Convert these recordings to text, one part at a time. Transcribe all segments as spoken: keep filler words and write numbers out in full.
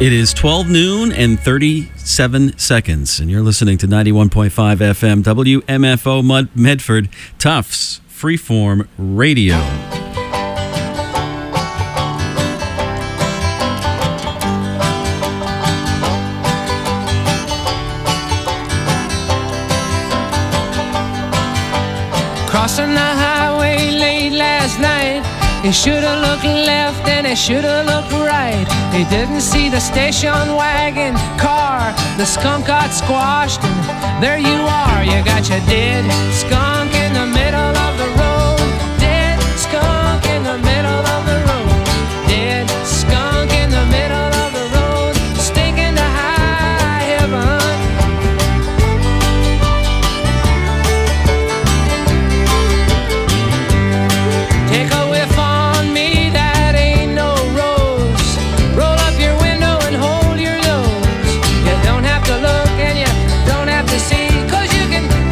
It is twelve noon and thirty-seven seconds, and you're listening to ninety-one point five F M W M F O Mud- Medford, Tufts Freeform Radio. Crossing the highway late last night, he should've looked left and he should've looked right. He didn't see the station wagon car. The skunk got squashed and there you are. You got your dead skunk in the middle of the road. Dead skunk in the middle of the road. Dead skunk in the middle of the road. Stinking to high heaven. Take a whiff on me, that ain't no rose. Roll up your window and hold your nose. You don't have to look and you don't have to see, 'cause you can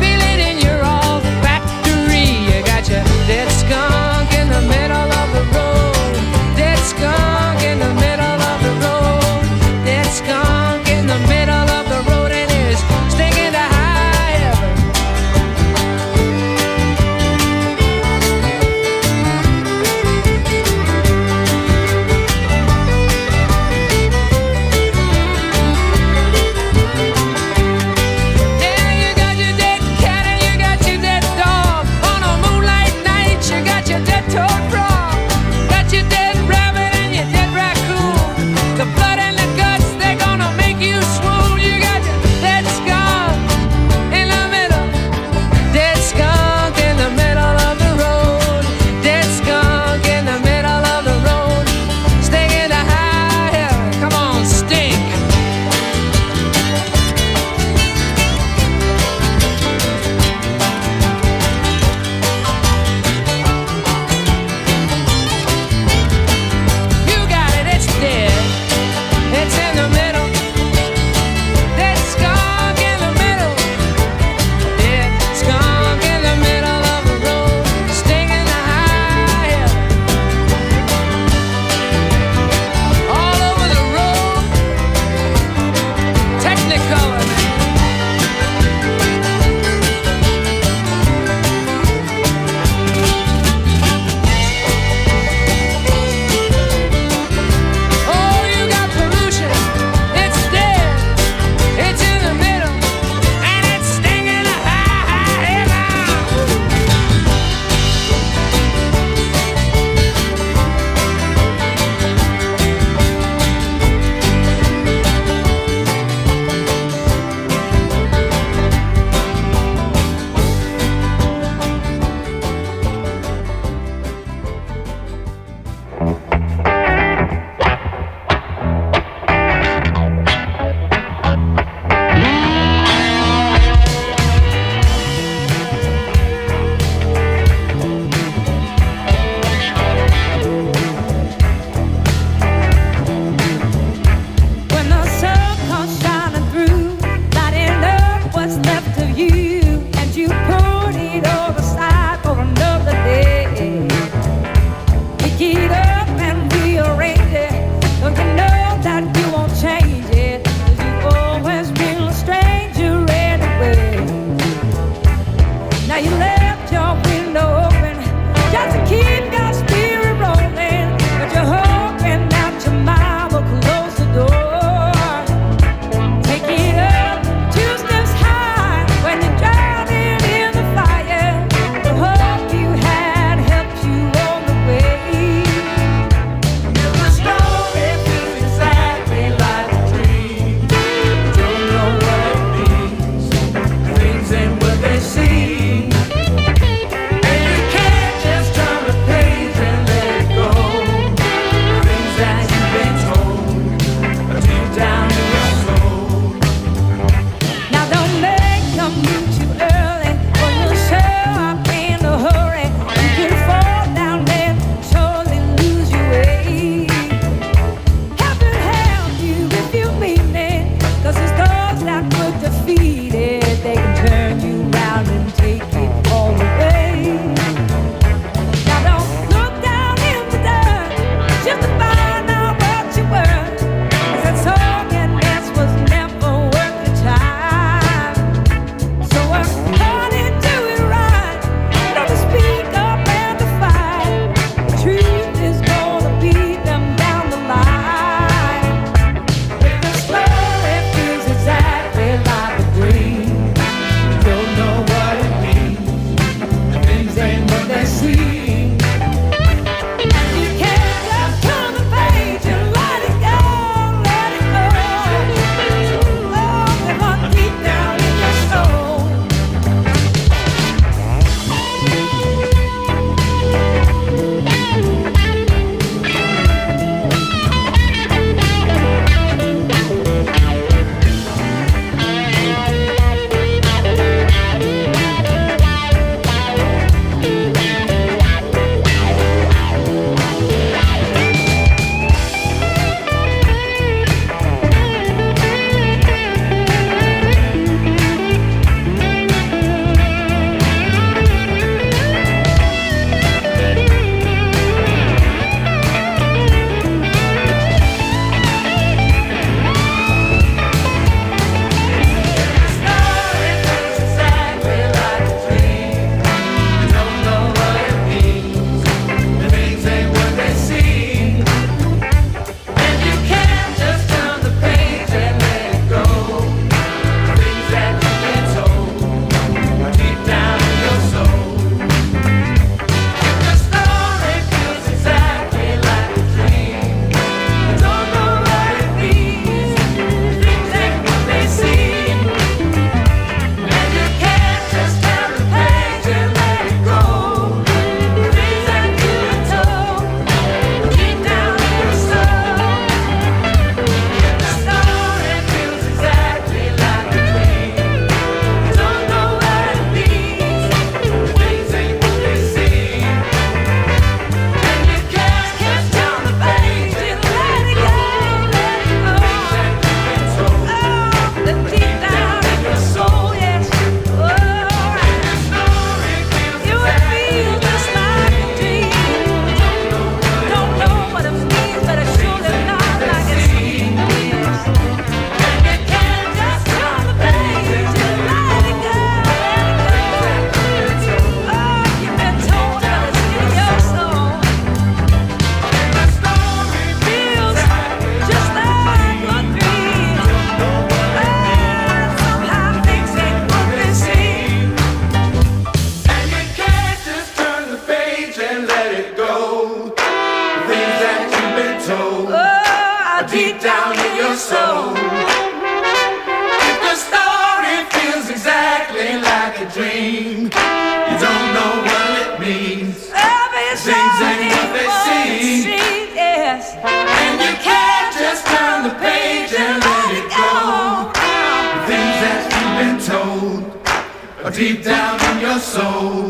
soul. If the story feels exactly like a dream, you don't know what it means. Things ain't what they seem. Yes. And you can't just turn the page and let it go. The things that you've been told are deep down in your soul.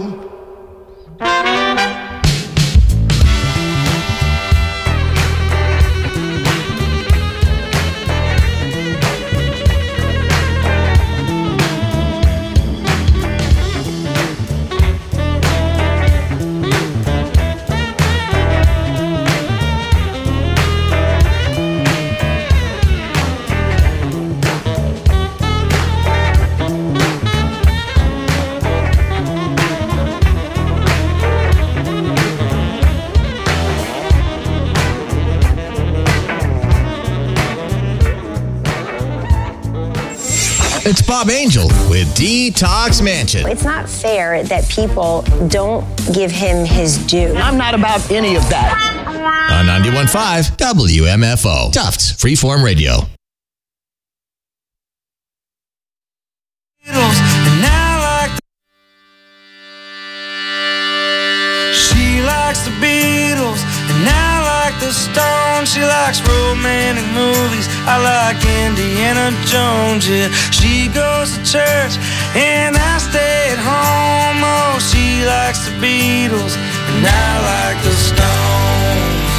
It's Bob Angel with Detox Mansion. It's not fair that people don't give him his due. I'm not about any of that. On ninety-one point five W M F O. Tufts Freeform Radio. She likes the Beatles, and I like the Stones. She likes romantic movies, I like Indiana Jones, yeah. She goes to church, and I stay at home. Oh, she likes the Beatles, and I like the Stones.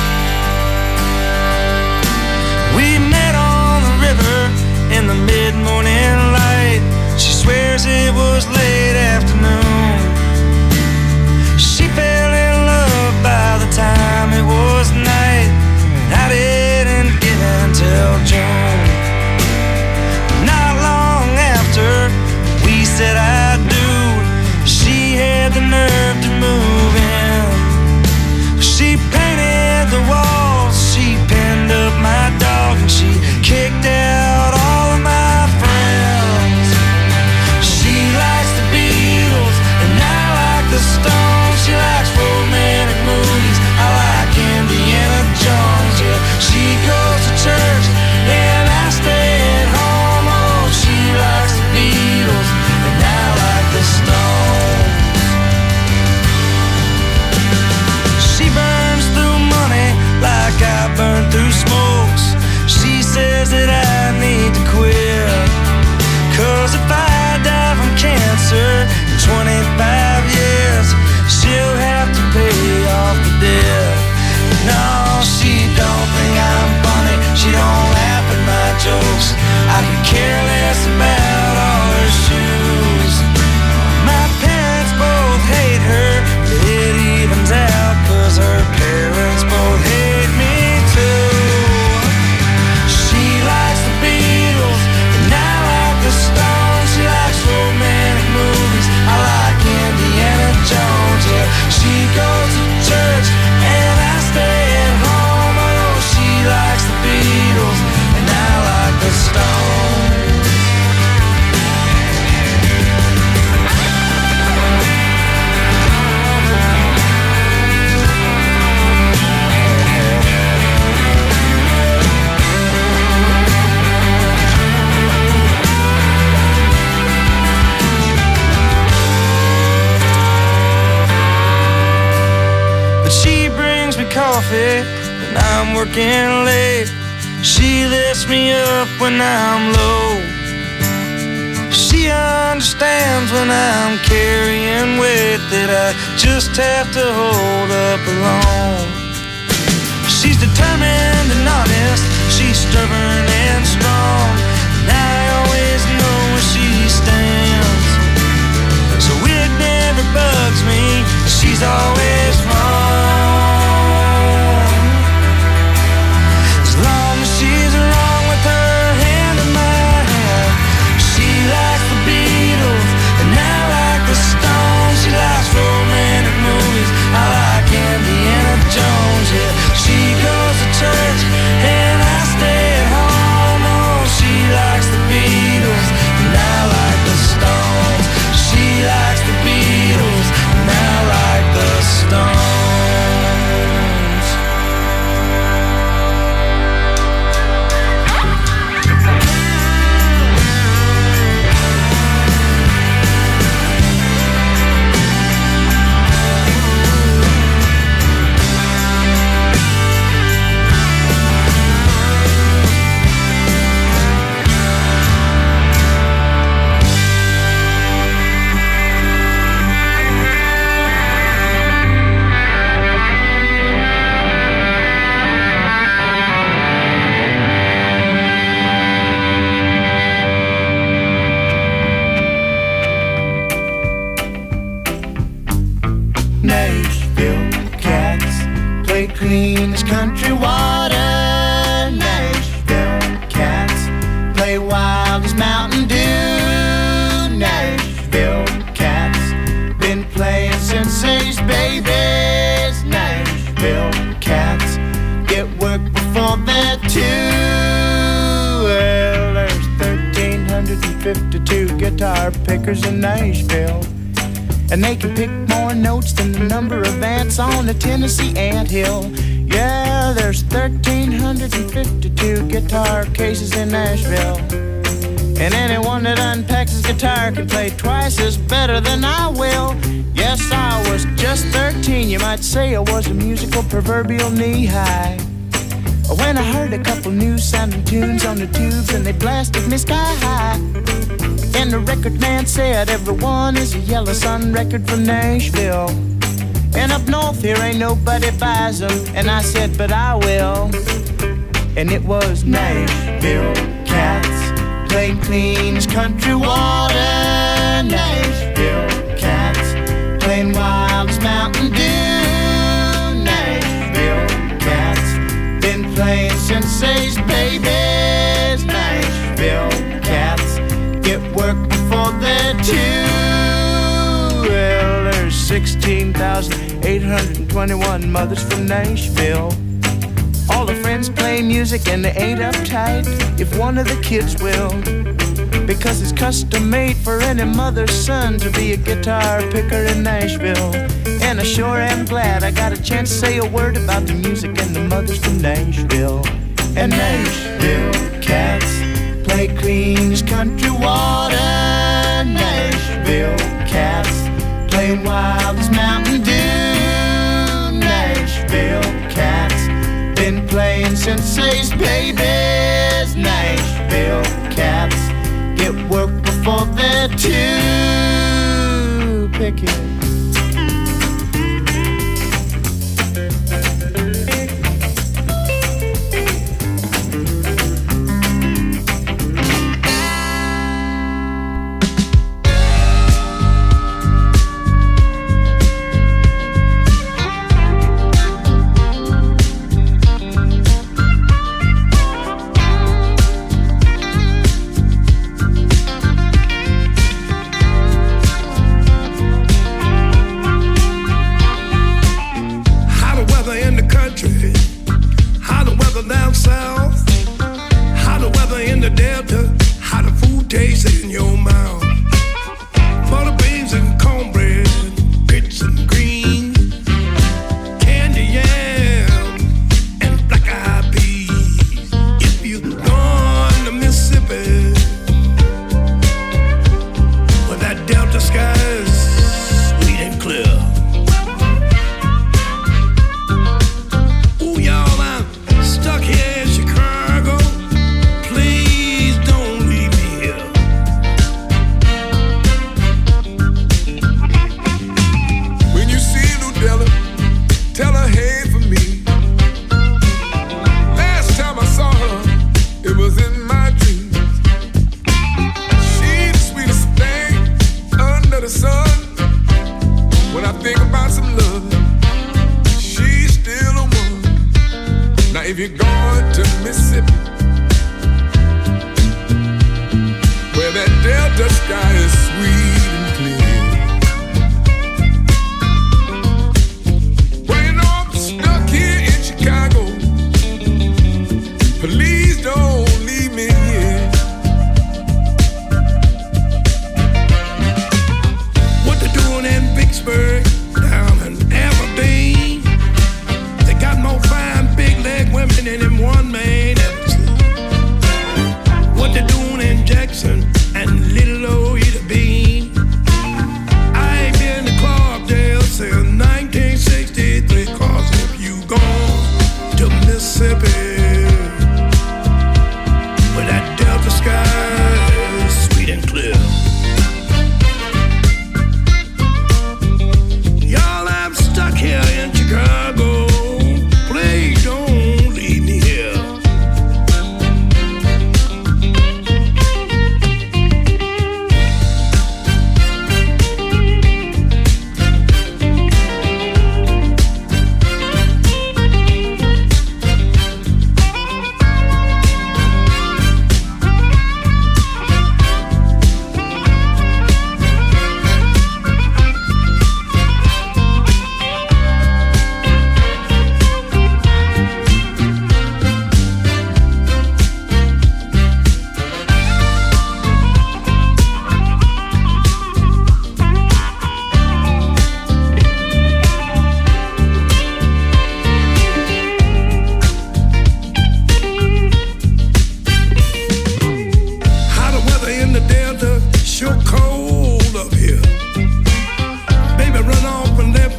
We met on the river in the mid-morning light. She swears it was late afternoon. She fell in love by the time it was night. I didn't get until June. Not long after we said I do, she had the nerve to move in. She painted the walls, she pinned up my dog, and she kicked out all of my friends. She likes the Beatles, and I like the Stones. She likes romantic movies, I like Indiana Jones, yeah. She goes to church, and I stay at home. Oh, she likes the Beatles, and I like the Stones. She burns through money like I burn through smokes. She says that I need to quit, 'cause if I die from cancer in twenty-five years, she'll have to pay off the debt. No, she don't think I'm funny, she don't laugh at my jokes. I could care less about all her shoes. My parents both hate her, but it evens out, 'cause her parents both hate me too. She likes the Beatles, and I like the Stones. She likes romantic movies, I like Indiana Jones, yeah. She goes to church, and I stay at home. Oh, she likes the Beatles, and I like the Stones. But she brings me coffee when I'm working late. She lifts me up when I'm low. She understands when I'm carrying weight that I just have to hold up alone. She's determined and honest, she's stubborn and strong, and I always know where she stands. So it never bugs me, she's always wrong. As long as she's wrong with her hand in my hand. She likes the Beatles, and I like the Stones. She likes romantic movies, I like Indiana Jones, yeah. She goes to church, and I stay at home. Oh, she likes the Beatles, and I like the Stones. She likes the Beatles, and I like the Stones. Nashville cats play clean as country water. Nashville cats play wild as Mountain Dew. Nashville cats been playing since they's babies. Nashville cats get work before they're two. Well, there's one thousand three hundred fifty-two guitar pickers in Nashville, and they can pick more notes than the number of ants on the Tennessee anthill. Yeah, there's one thousand three hundred fifty-two guitar cases in Nashville, and anyone that unpacks his guitar can play twice as better than I will. Yes, I was just thirteen, you might say I was a musical proverbial knee-high, when I heard a couple new sounding tunes on the tubes and they blasted me sky high. And the record man said everyone is a Yellow Sun record from Nashville, and up north here ain't nobody buys them. And I said, but I will. And it was Nashville cats playing clean as country water. Nashville cats playing wild as Mountain Dew. Nashville cats been playing since they's babies. Nashville cats get work before they're two. Well, there's sixteen thousand eight hundred twenty-one mothers from Nashville. All the friends play music and they ain't uptight if one of the kids will, because it's custom made for any mother's son to be a guitar picker in Nashville. And I sure am glad I got a chance to say a word about the music and the mothers from Nashville. And Nashville cats play clean as country water. Nashville cats playing wild as Mountain Dew. Nashville cats been playing since they's babies. Nashville cats get work before they're two. Pick it.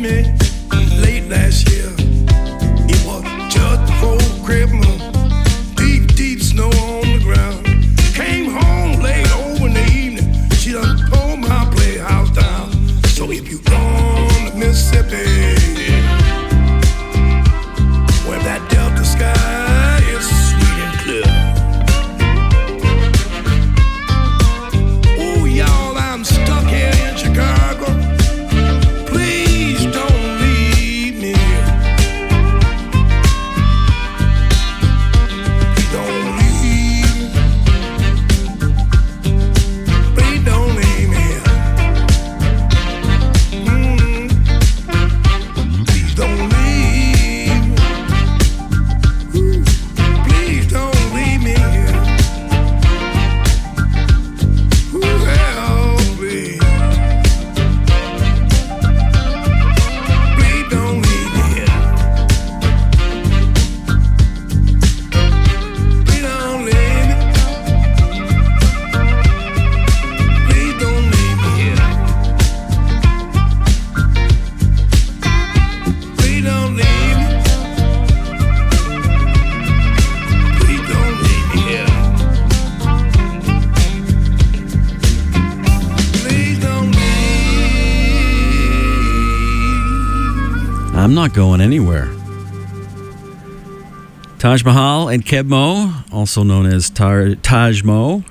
me late last year. It was just before Christmas. Deep, deep snow on the ground. Came home late over in the evening. She done tore my playhouse down. So if you gone to Mississippi, where that Delta sky is sweet and clear. Oh, y'all, I'm stuck here in Chicago. Please don't leave me here. Please don't leave me. Please don't leave me here. Mm. Please don't leave me. Ooh. Please don't leave me here. Ooh, help me. Please don't leave me here. Please don't leave me. Please don't leave me here. Please don't leave me. Please don't leave me here. Please don't leave. I'm not going anywhere. Taj Mahal and Keb Mo, also known as Tar- Taj Mo.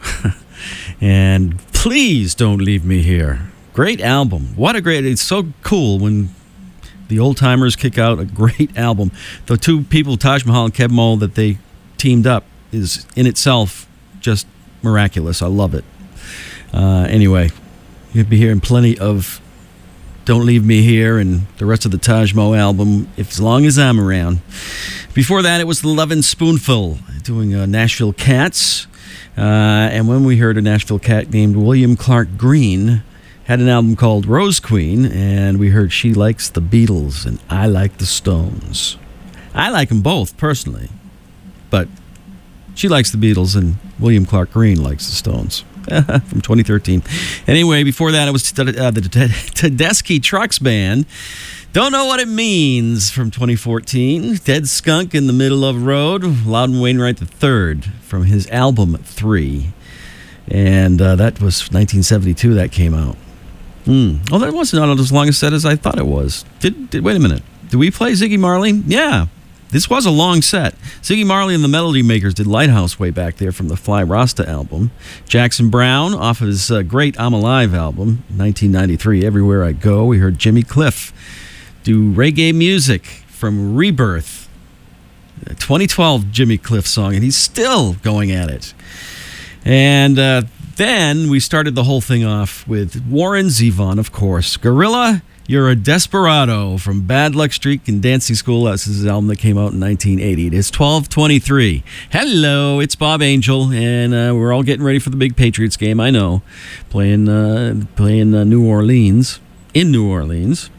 And Please Don't Leave Me Here. Great album. What a great... It's so cool when the old-timers kick out a great album. The two people, Taj Mahal and Keb Mo, that they teamed up is in itself just miraculous. I love it. Uh, anyway, you'll be hearing plenty of Don't Leave Me Here and the rest of the Taj Mo album if, as long as I'm around. Before that, it was the Lovin' Spoonful doing uh, Nashville Cats. Uh, and when we heard a Nashville cat named William Clark Green had an album called Rose Queen, and we heard She Likes the Beatles and I Like the Stones. I like them both, personally. But she likes the Beatles and William Clark Green likes the Stones. From twenty thirteen. Anyway, before that, it was uh, the Tedeschi Trucks Band. Don't Know What It Means from twenty fourteen. Dead Skunk in the Middle of the Road. Loudon Wainwright the third from his album Three. And uh, that was nineteen seventy-two that came out. Hmm. Oh, that wasn't not as long a set as I thought it was. Did, did Wait a minute. Did we play Ziggy Marley? Yeah. This was a long set. Ziggy Marley and the Melody Makers did Lighthouse way back there from the Fly Rasta album. Jackson Browne off of his uh, great I'm Alive album, nineteen ninety-three, Everywhere I Go. We heard Jimmy Cliff do Reggae Music from Rebirth. A twenty twelve Jimmy Cliff song, and he's still going at it. And uh, then we started the whole thing off with Warren Zevon, of course. Gorilla, You're a Desperado from Bad Luck Streak and Dancing School. That's his album that came out in nineteen eighty. It is twelve twenty-three. Hello, it's Bob Angel, and uh, we're all getting ready for the big Patriots game, I know. Playing, uh, playing uh, New Orleans, in New Orleans.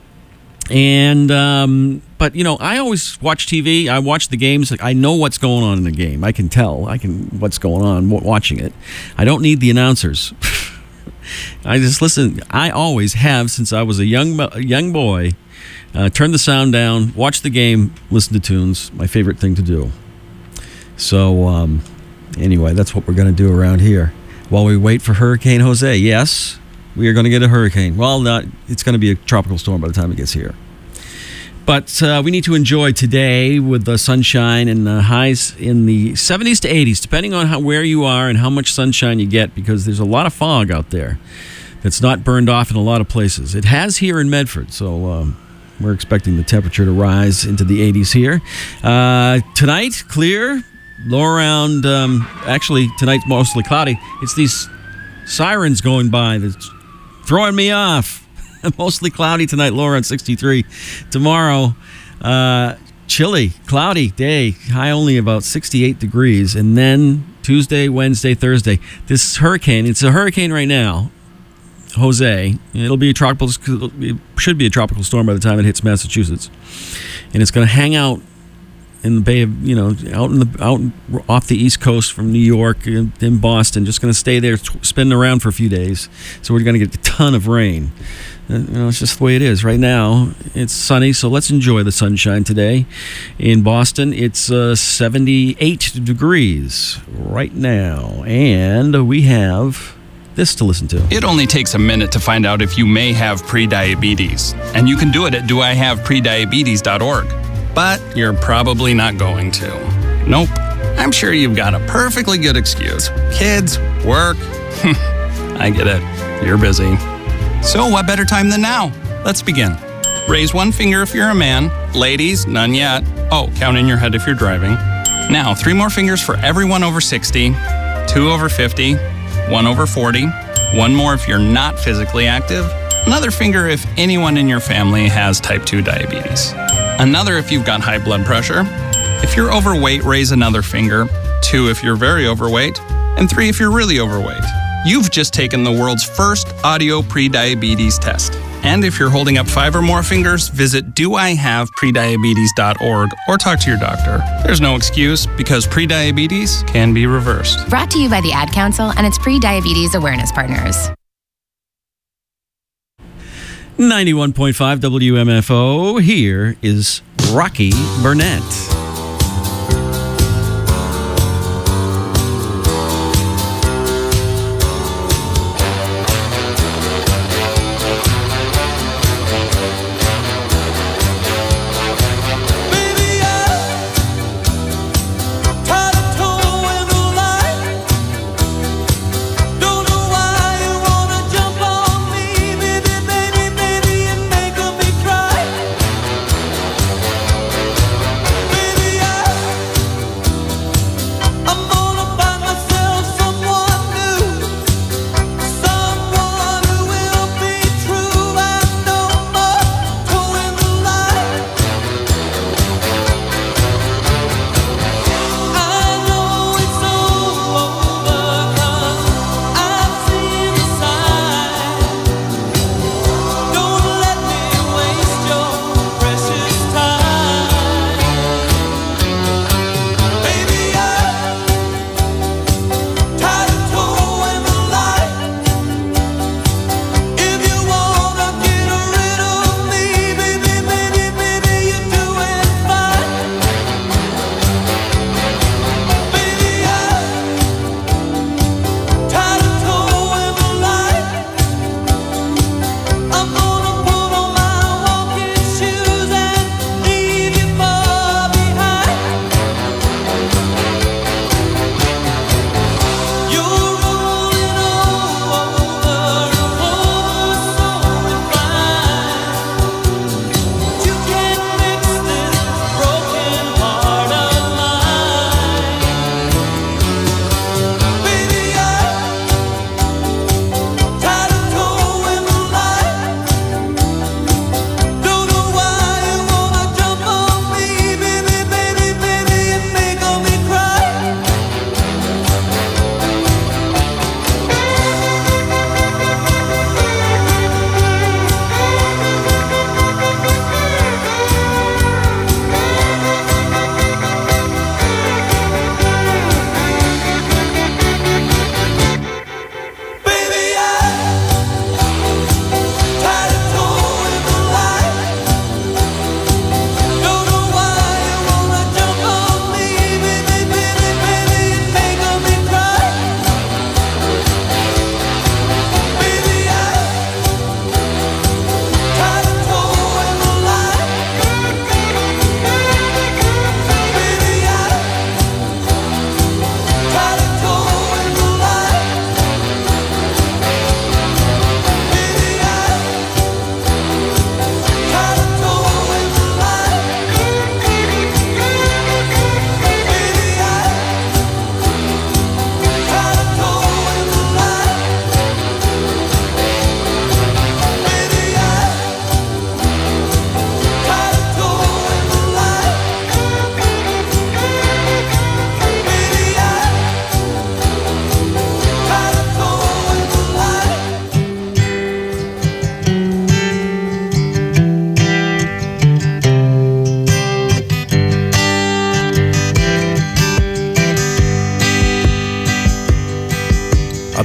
And, um, but, you know, I always watch T V. I watch the games. I know what's going on in the game. I can tell I can what's going on watching it. I don't need the announcers. I just listen. I always have since I was a young a young boy. Uh, turn the sound down, watch the game, listen to tunes. My favorite thing to do. So, um, anyway, that's what we're going to do around here. While we wait for Hurricane Jose, yes, we are going to get a hurricane. Well, not. It's going to be a tropical storm by the time it gets here. But uh, we need to enjoy today with the sunshine and the highs in the seventies to eighties, depending on how, where you are and how much sunshine you get, because there's a lot of fog out there that's not burned off in a lot of places. It has here in Medford, so um, we're expecting the temperature to rise into the eighties here. Uh, tonight, clear, low around, um, actually, tonight's mostly cloudy. It's these sirens going by that's throwing me off. Mostly cloudy tonight, low around sixty-three. Tomorrow, uh, chilly, cloudy day, high only about sixty-eight degrees. And then Tuesday, Wednesday, Thursday, this hurricane, it's a hurricane right now, Jose. It'll be a tropical, it should be a tropical storm by the time it hits Massachusetts. And it's going to hang out in the Bay of, you know, out in the out off the East Coast from New York in, in Boston. Just going to stay there, t- spinning around for a few days. So we're going to get a ton of rain. Uh, you know, it's just the way it is right now. It's sunny, so let's enjoy the sunshine today. In Boston, it's uh, seventy-eight degrees right now, and we have this to listen to. It only takes a minute to find out if you may have prediabetes, and you can do it at do I have prediabetes dot org. But you're probably not going to. Nope. I'm sure you've got a perfectly good excuse. Kids, work. I get it. You're busy. So what better time than now? Let's begin. Raise one finger if you're a man. Ladies, none yet. Oh, count in your head if you're driving. Now, three more fingers for everyone over sixty, two over fifty, one over forty, one more if you're not physically active, another finger if anyone in your family has type two diabetes. Another if you've got high blood pressure. If you're overweight, raise another finger. Two if you're very overweight. And three if you're really overweight. You've just taken the world's first audio prediabetes test. And if you're holding up five or more fingers, visit do I have prediabetes dot org or talk to your doctor. There's no excuse because prediabetes can be reversed. Brought to you by the Ad Council and its pre-diabetes awareness partners. ninety-one point five W M F O. Here is Rocky Burnett. Baby,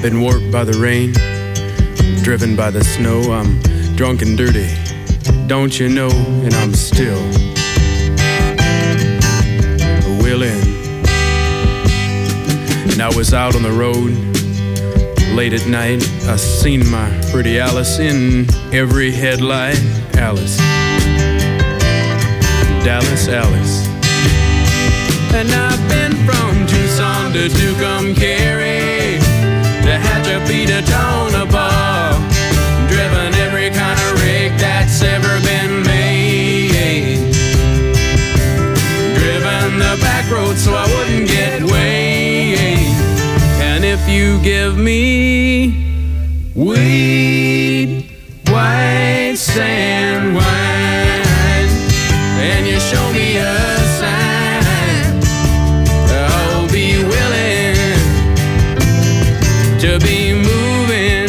been warped by the rain, driven by the snow. I'm drunk and dirty, don't you know? And I'm still willing. And I was out on the road late at night. I seen my pretty Alice in every headlight. Alice, Dallas, Alice. And I've been from Tucson to Tucumcari, to Hatchapee to Tonopah, driven every kind of rig that's ever been made, driven the back road so I wouldn't get weighed. And if you give me weed, white sand wine, and you show me a sign, I'll be willing to be moving.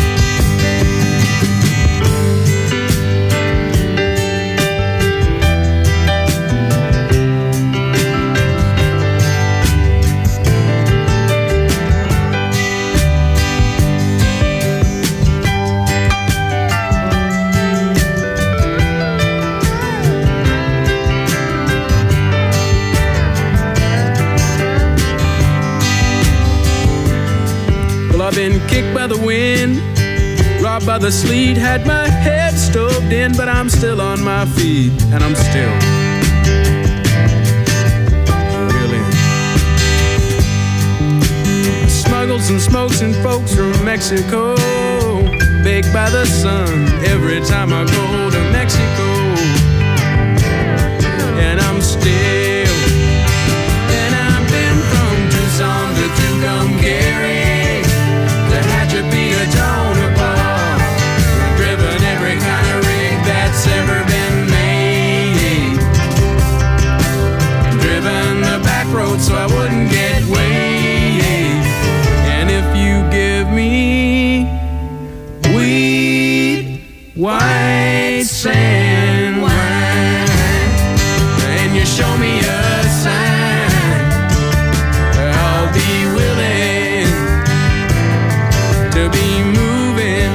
I've been kicked by the wind, robbed by the sleet, had my head stoved in, but I'm still on my feet, and I'm still willing. Smuggles and smokes and folks from Mexico, baked by the sun every time I go to Mexico. And I'm still, and I've been from Tucson to Tucumcari, Hatchapee to Tonopah, driven every kind of rig that's ever been made, driven the back road so I wouldn't get weighed. And if you give me weed, white sand wine, and you show me a sign, I'll be willing to be moving.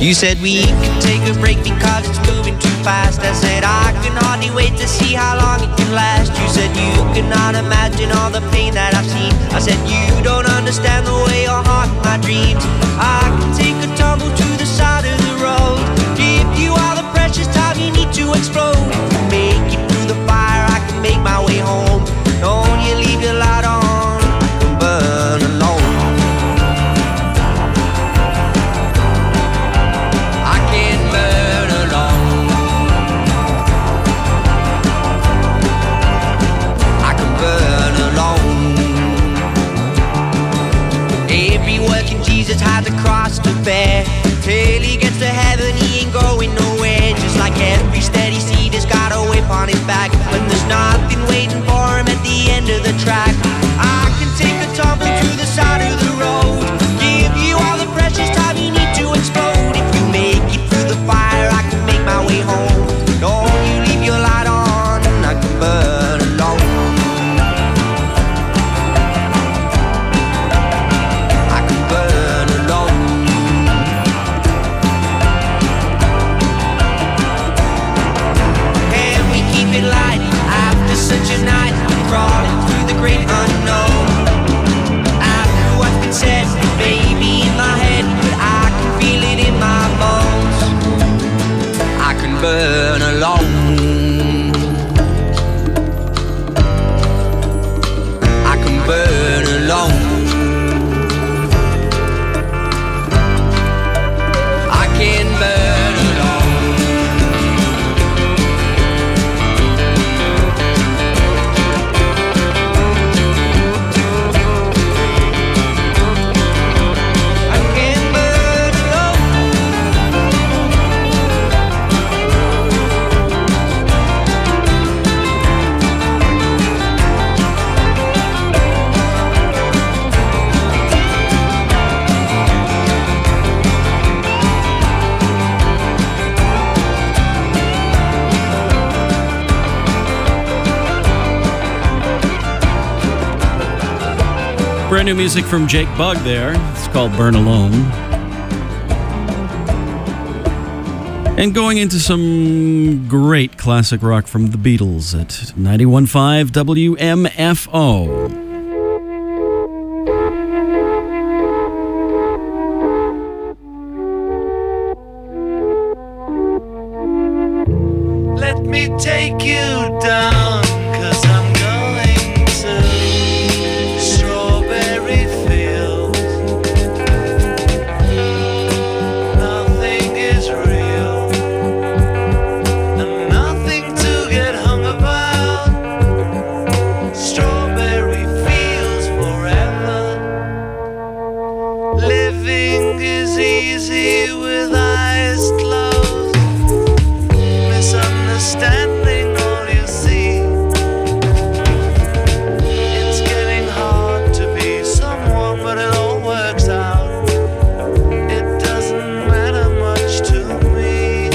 You said we could take a break because it's moving too fast. I said I can hardly wait to see how long it can last. You said you cannot imagine all the pain that I've seen. I said you don't understand the way your heart and my dreams. I can take a tumble to the side of the road, give you all the precious time you need to explode. If you make it through the fire, I can make my way home. Don't you leave your light on, I can burn alone. Jesus had the cross to bear. Till he gets to heaven, he ain't going nowhere. Just like every steady seed has got a whip on his back, when there's nothing waiting for him at the end of the track. I can take a tumble to the side of the road, give you all the precious time you need to explode. If you make it through the fire, I can make my way home. Don't you leave your light on, I can burn alone. Such a night, crawling through the great unknown. After what's been said, maybe in my head, but I can feel it in my bones. I can burn alone. I can burn alone. I can burn alone. Brand new music from Jake Bugg there. It's called Burn Alone. And going into some great classic rock from the Beatles at ninety-one point five W M F O. Let me take you down, 'cause I'm going to strawberry fields. Nothing is real, and nothing to get hung about. Strawberry fields forever. Living is easy with eyes closed. Misunderstanding all you see. It's getting hard to be someone, but it all works out. It doesn't matter much to me.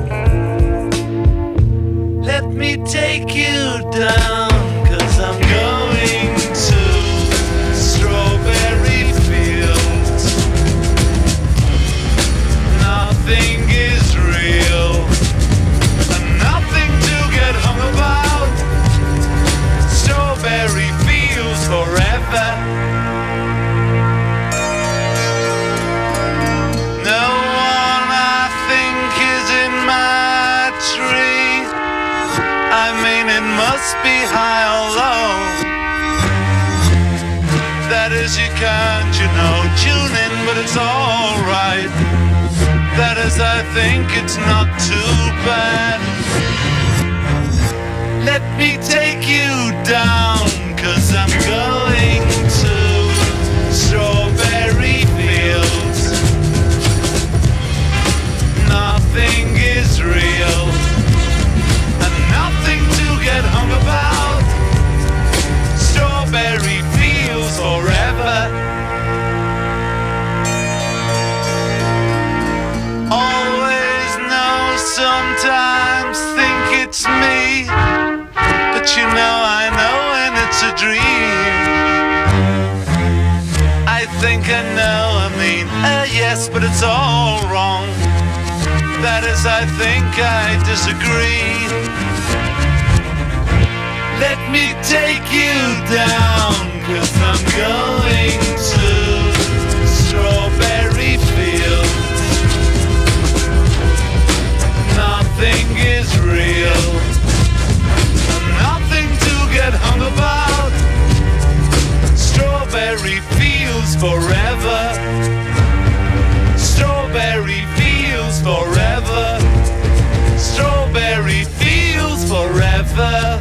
Let me take you down, 'cause I'm going to strawberry fields. Nothing is real, and nothing to get hung about. Strawberry fields forever. No one I think is in my tree. I mean, it must be high or low. That is, you can't, you know, tune in, but it's alright. That is, I think it's not too bad. Let me take you down, 'cause I'm going to strawberry fields. Nothing is real, and nothing to get hung about. Strawberry fields forever. Always know, sometimes think it's me, but you know I know when it's a dream. I think I know, I mean, uh, yes, but it's all wrong. That is, I think I disagree. Let me take you down, 'cause I'm going to strawberry fields. Nothing is real, nothing to get hung about. Strawberry fields forever. Strawberry fields forever. Strawberry fields forever.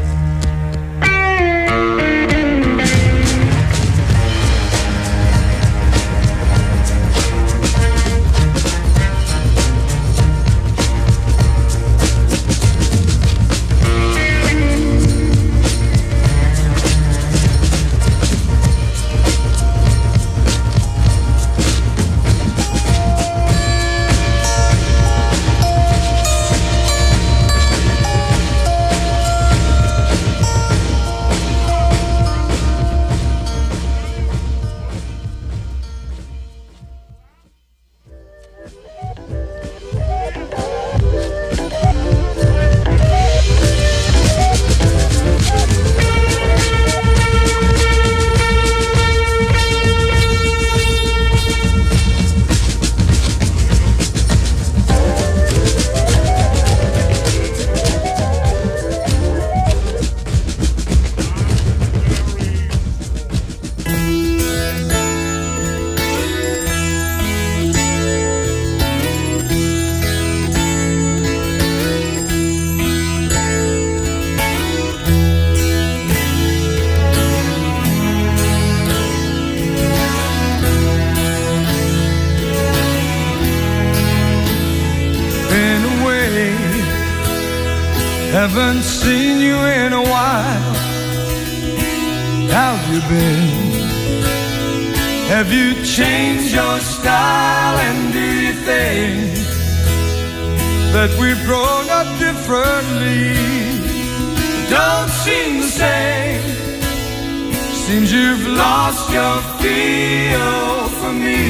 Haven't seen you in a while. How've you been? Have you changed your style? And do you think that we've grown up differently? Don't seem the same. Seems you've lost your feel for me.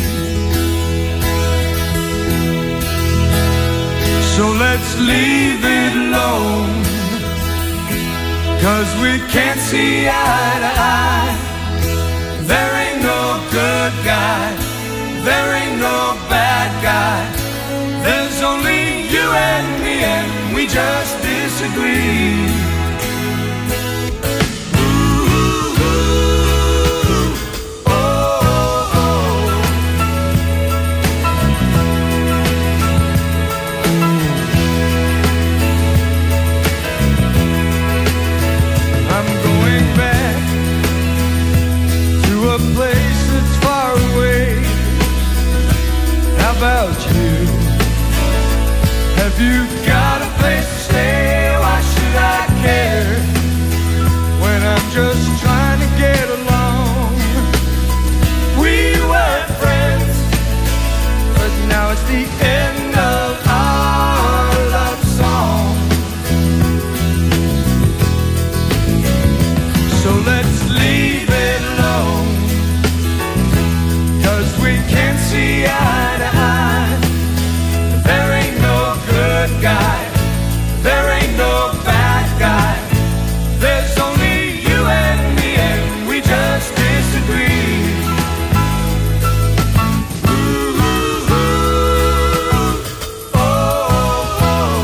So let's leave it alone, 'cause we can't see eye to eye. There ain't no good guy, there ain't no bad guy. There's only you and me, and we just disagree. A place that's far away. How about you? Have you got a place to stay? Why should I care when I'm just trying to get along? We were friends, but now it's the end of our love song. So let's leave it alone, 'cause we can't see eye to eye. There ain't no good guy, there ain't no bad guy. There's only you and me, and we just disagree. Ooh, ooh, ooh. Oh, oh.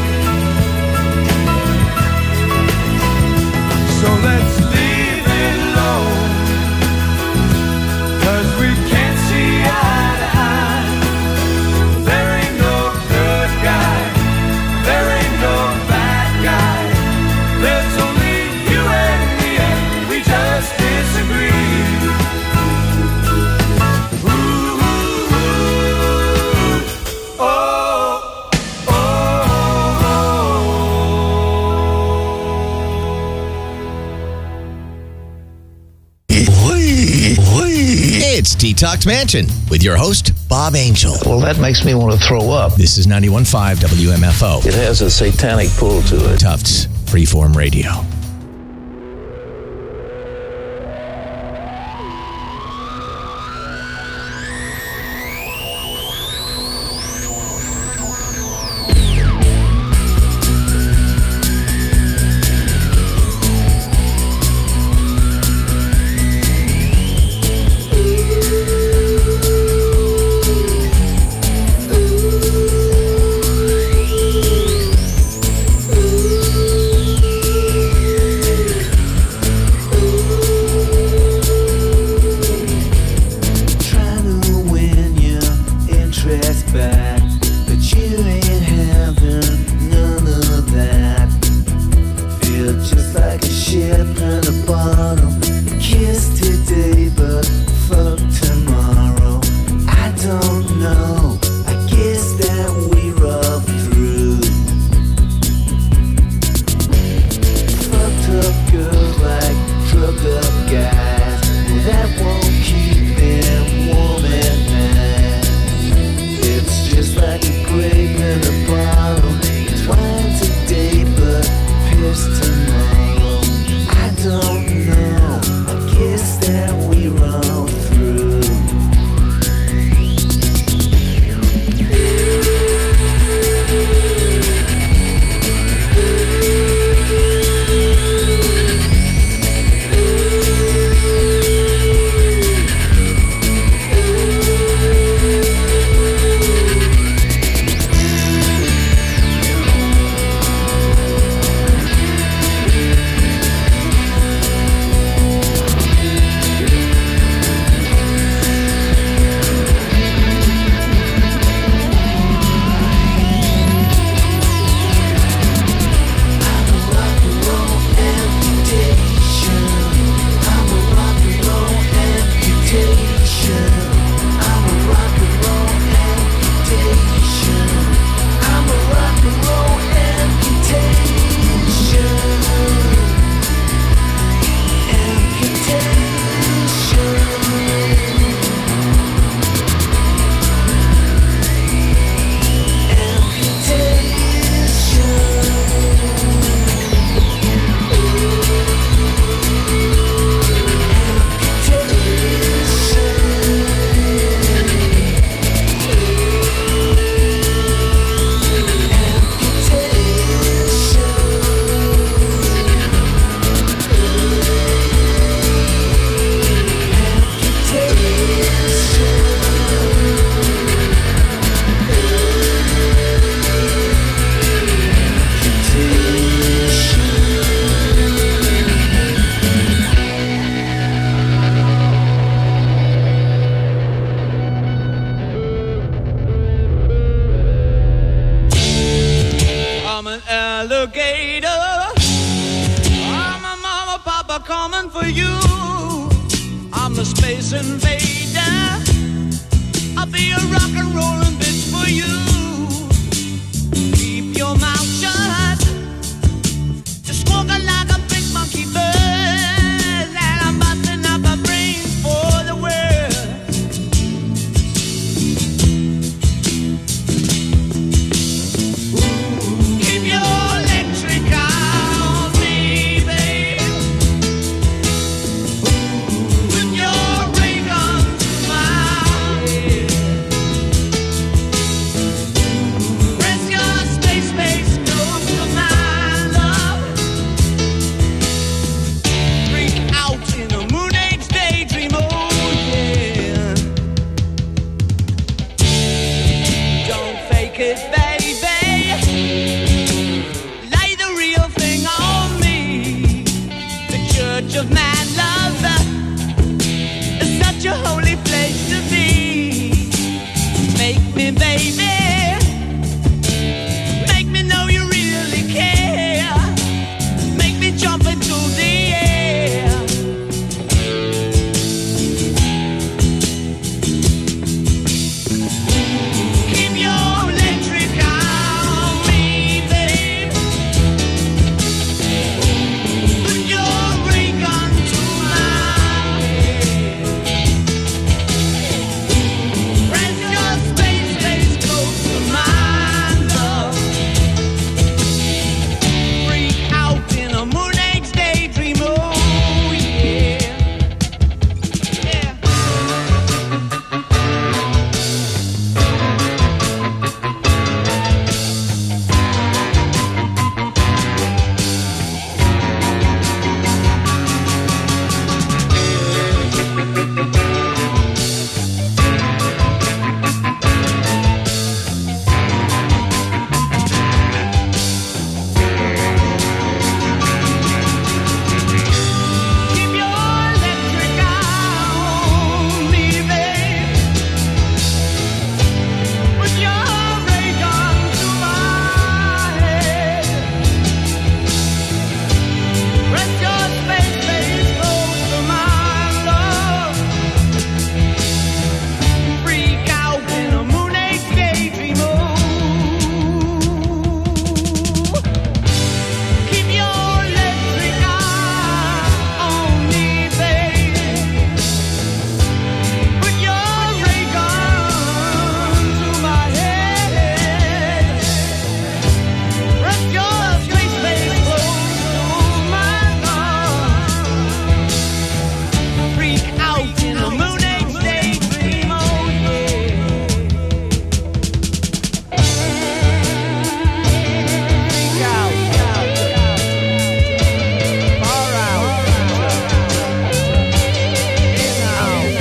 So let's leave it alone, 'cause we can't see eye to eye. There ain't no good guy, there ain't no bad guy. There's only you and me, and we just disagree. Ooh, ooh, ooh. Oh, It's Detox Mansion with your host, Bob Angel. Well, that makes me want to throw up. This is ninety-one point five W M F O. It has a satanic pull to it. Tufts Freeform Radio. coming for you. I'm the space invader. I'll be a rock and rollin' bitch for you. Keep your mouth shut. Just walking like a big monkey bird. And I'm busting up a brain for the world. Keep your electric eye on me, babe. Put your ray gun to my head. Press your space face close to my love. Freak out in a moon age daydream, oh yeah. Don't fake it, baby. Lay the real thing on me. The church of mad love is such a holy place to be. Make me, baby. Make me know you really care. Make me jump into the air. Keep your electric eye on me, babe. Put your ray gun to my head. Press your space face close to my love. Freak out in a moon age daydream, oh yeah. Yeah. Keep your electric eye on me, babe. Put your ray gun to my head. Press your space face close to my love. Freak out in a moon age daydream, oh. Keep your electric eye on me, babe. Put your ray gun to my head. Press your space face close to my love. Freak out in a moon age daydream, oh yeah. Freak out, far out, in out.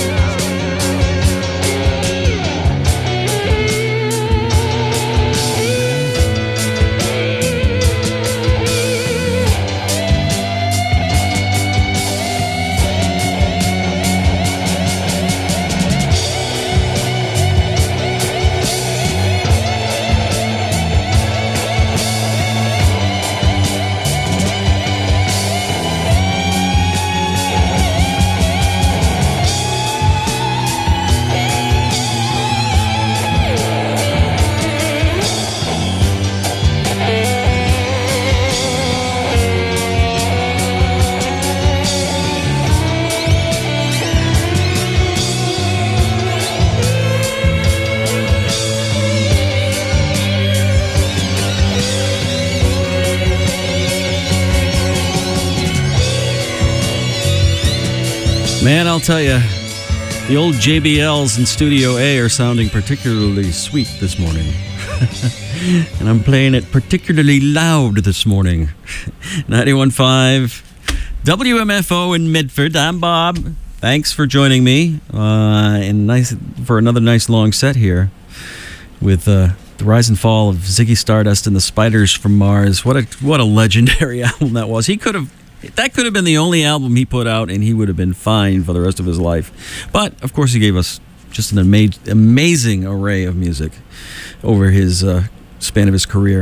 Man, I'll tell you, the old J B Ls in Studio A are sounding particularly sweet this morning. And I'm playing it particularly loud this morning. ninety-one point five W M F O in Midford. I'm Bob. Thanks for joining me uh, and nice for another nice long set here with uh, the rise and fall of Ziggy Stardust and the Spiders from Mars. What a what a legendary album that was. He could have That could have been the only album he put out, and he would have been fine for the rest of his life. But, of course, he gave us just an ama- amazing array of music over his uh, span of his career.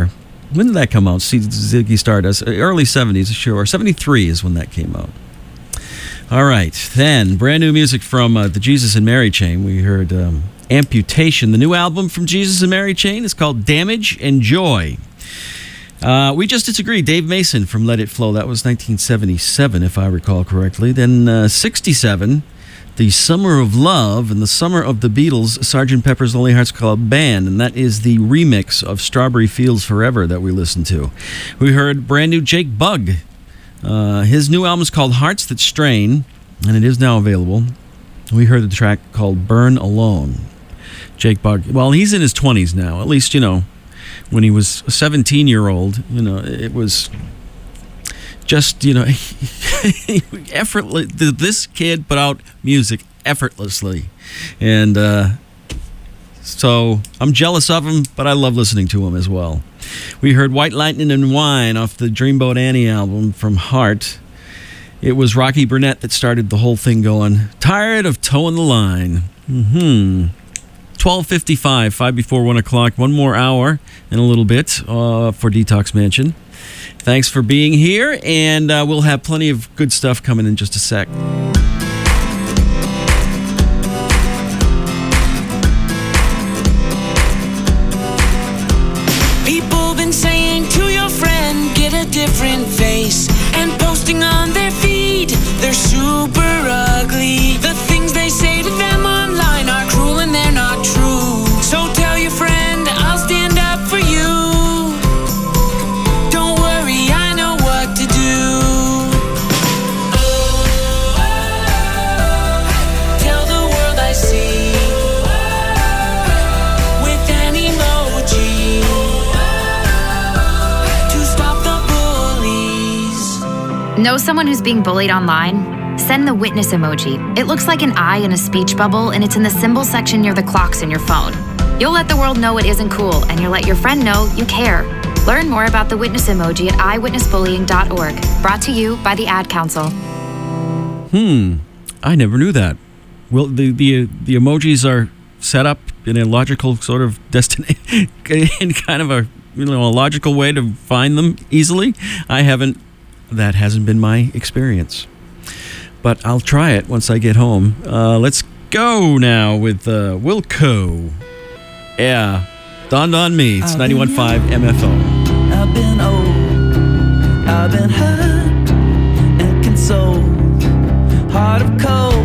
When did that come out? See, Ziggy Stardust, early seventies, sure. seventy-three is when that came out. All right, then brand new music from uh, the Jesus and Mary Chain. We heard um, Amputation. The new album from Jesus and Mary Chain is called Damage and Joy. Uh, we just disagreed. Dave Mason from Let It Flow. That was nineteen seventy-seven, if I recall correctly. Then uh, sixty-seven, The Summer of Love and the Summer of the Beatles, Sergeant Pepper's Lonely Hearts Club Band. And that is the remix of Strawberry Fields Forever that we listened to. We heard brand new Jake Bugg. Uh, his new album is called Hearts That Strain, and it is now available. We heard the track called Burn Alone. Jake Bugg, well, he's in his twenties now. At least, you know, when he was a seventeen-year-old, you know, it was just, you know, effortless. This kid put out music effortlessly. And uh, so I'm jealous of him, but I love listening to him as well. We heard White Lightning and Wine off the Dreamboat Annie album from Heart. It was Rocky Burnett that started the whole thing going. Tired of towing the line. Mm-hmm. twelve fifty-five, five before one o'clock. One more hour and a little bit uh, for Detox Mansion. Thanks for being here, and uh, we'll have plenty of good stuff coming in just a sec. People been saying to your friend, get a different face, and posting on their feed, they're super ugly. The things they say to them online are cruel and they're not true. So tell your friend, I'll stand up for you. Don't worry, I know what to do. Tell the world I see with an emoji to stop the bullies. Know someone who's being bullied online? Send the witness emoji. It looks like an eye in a speech bubble, and it's in the symbol section near the clocks in your phone. You'll let the world know it isn't cool, and you'll let your friend know you care. Learn more about the witness emoji at i witness bullying dot org. Brought to you by the Ad Council. Hmm. I never knew that. Well, the the the emojis are set up in a logical sort of destination, in kind of a you know a logical way to find them easily. I haven't. That hasn't been my experience. But I'll try it once I get home. Uh, let's go now with uh, Wilco. Yeah, dawned on me. It's ninety-one point five M F O. I've been old, I've been hurt and consoled, heart of cold.